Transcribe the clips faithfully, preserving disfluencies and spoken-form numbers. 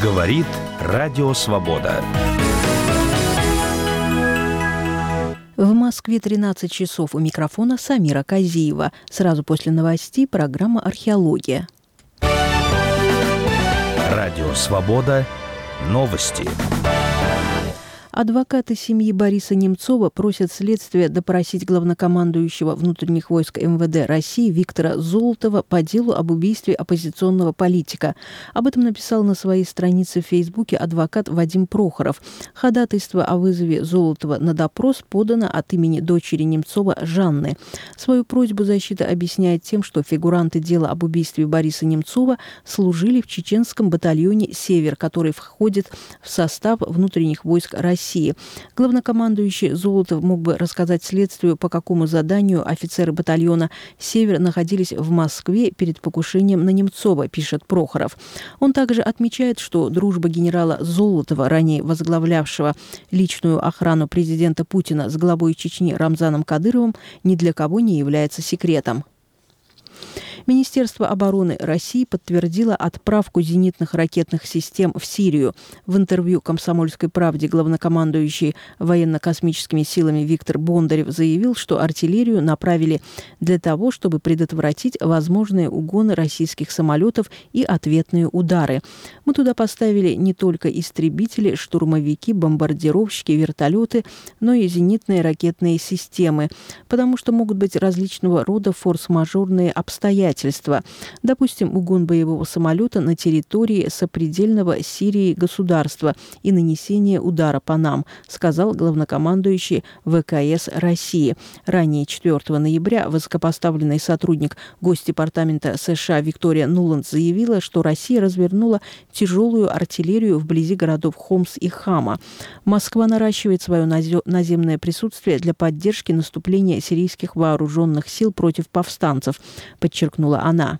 Говорит Радио Свобода. В Москве тринадцать часов. У микрофона Самира Казиева. Сразу после новостей программа «Археология». Радио Свобода. Новости. Адвокаты семьи Бориса Немцова просят следствие допросить главнокомандующего внутренних войск эм вэ дэ России Виктора Золотова по делу об убийстве оппозиционного политика. Об этом написал на своей странице в Фейсбуке адвокат Вадим Прохоров. Ходатайство о вызове Золотова на допрос подано от имени дочери Немцова Жанны. Свою просьбу защита объясняет тем, что фигуранты дела об убийстве Бориса Немцова служили в чеченском батальоне «Север», который входит в состав внутренних войск России. России. Главнокомандующий Золотов мог бы рассказать следствию, по какому заданию офицеры батальона «Север» находились в Москве перед покушением на Немцова, пишет Прохоров. Он также отмечает, что дружба генерала Золотова, ранее возглавлявшего личную охрану президента Путина с главой Чечни Рамзаном Кадыровым, ни для кого не является секретом. Министерство обороны России подтвердило отправку зенитных ракетных систем в Сирию. В интервью «Комсомольской правде» главнокомандующий военно-космическими силами Виктор Бондарев заявил, что артиллерию направили для того, чтобы предотвратить возможные угоны российских самолетов и ответные удары. Мы туда поставили не только истребители, штурмовики, бомбардировщики, вертолеты, но и зенитные ракетные системы, потому что могут быть различного рода форс-мажорные обстоятельства. Допустим, угон боевого самолета на территории сопредельного Сирии государства и нанесение удара по нам, сказал главнокомандующий вэ ка эс России. Ранее, четвёртого ноября, высокопоставленный сотрудник Госдепартамента США Виктория Нуланд заявила, что Россия развернула тяжелую артиллерию вблизи городов Хомс и Хама. Москва наращивает свое наземное присутствие для поддержки наступления сирийских вооруженных сил против повстанцев, подчеркнула она.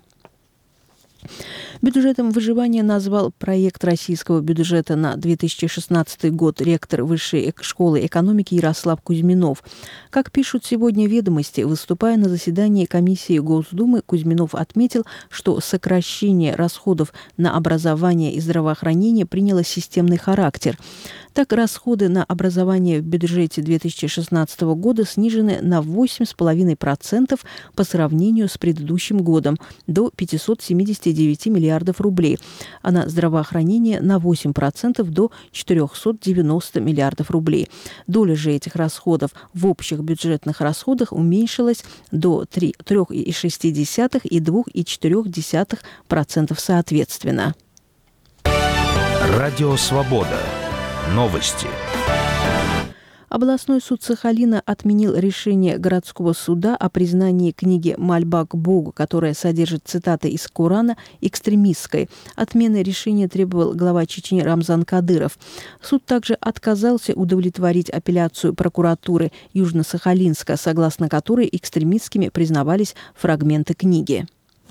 Бюджетом выживания назвал проект российского бюджета на две тысячи шестнадцатый год ректор Высшей школы экономики Ярослав Кузьминов. Как пишут сегодня «Ведомости», выступая на заседании комиссии Госдумы, Кузьминов отметил, что сокращение расходов на образование и здравоохранение приняло системный характер. Так, расходы на образование в бюджете две тысячи шестнадцатого года снижены на восемь целых пять десятых процента по сравнению с предыдущим годом, до пятьсот семьдесят девять миллиардов рублей, а на здравоохранение на восемь процентов до четыреста девяносто миллиардов рублей. Доля же этих расходов в общих бюджетных расходах уменьшилась до три целых шесть десятых и два целых четыре десятых процента соответственно. Радио Свобода. Новости. Областной суд Сахалина отменил решение городского суда о признании книги «Мольба к Богу», которая содержит цитаты из Корана, экстремистской. Отмены решения требовал глава Чечни Рамзан Кадыров. Суд также отказался удовлетворить апелляцию прокуратуры Южно-Сахалинска, согласно которой экстремистскими признавались фрагменты книги.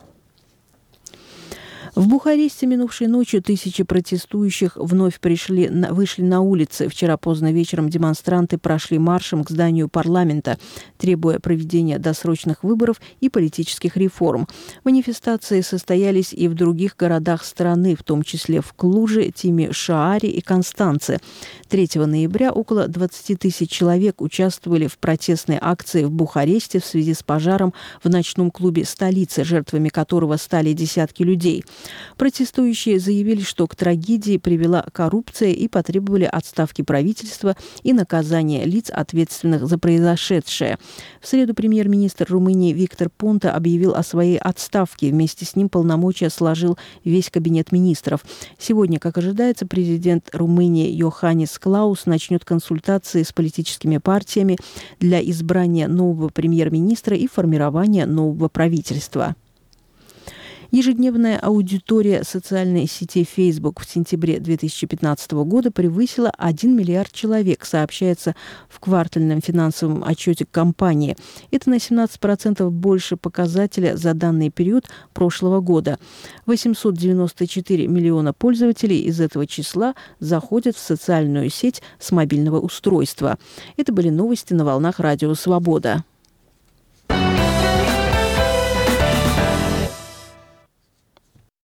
В Бухаресте минувшей ночью тысячи протестующих вновь пришли, вышли на улицы. Вчера поздно вечером демонстранты прошли маршем к зданию парламента, требуя проведения досрочных выборов и политических реформ. Манифестации состоялись и в других городах страны, в том числе в Клуже, Тимишоаре и Констанце. третьего ноября около двадцати тысяч человек участвовали в протестной акции в Бухаресте в связи с пожаром в ночном клубе столицы, жертвами которого стали десятки людей. Протестующие заявили, что к трагедии привела коррупция и потребовали отставки правительства и наказания лиц, ответственных за произошедшее. В среду премьер-министр Румынии Виктор Понта объявил о своей отставке. Вместе с ним полномочия сложил весь кабинет министров. Сегодня, как ожидается, президент Румынии Йоханнис Клаус начнет консультации с политическими партиями для избрания нового премьер-министра и формирования нового правительства. Ежедневная аудитория социальной сети Facebook в сентябре две тысячи пятнадцатого года превысила один миллиард человек, сообщается в квартальном финансовом отчете компании. Это на семнадцать процентов больше показателя за данный период прошлого года. восемьсот девяносто четыре миллиона пользователей из этого числа заходят в социальную сеть с мобильного устройства. Это были новости на волнах Радио Свобода.